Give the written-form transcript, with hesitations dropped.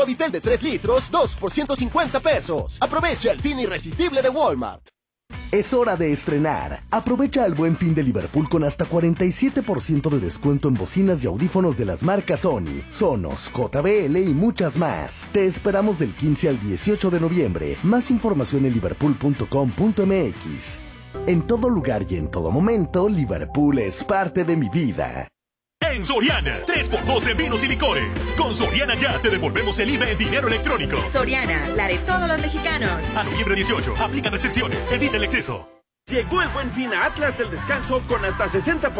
Suavitel de 3 litros, 2 por 150 pesos. Aprovecha el fin irresistible de Walmart. Es hora de estrenar. Aprovecha el Buen Fin de Liverpool con hasta 47% de descuento en bocinas y audífonos de las marcas Sony, Sonos, JBL y muchas más. Te esperamos del 15 al 18 de noviembre. Más información en liverpool.com.mx. En todo lugar y en todo momento, Liverpool es parte de mi vida. En Soriana, 3x2 en vinos y licores. Con Soriana ya te devolvemos el IVA en dinero electrónico. Soriana, la de todos los mexicanos. A noviembre 18, aplica restricciones, evita el exceso. Llegó el Buen Fin a Atlas del Descanso con hasta 60%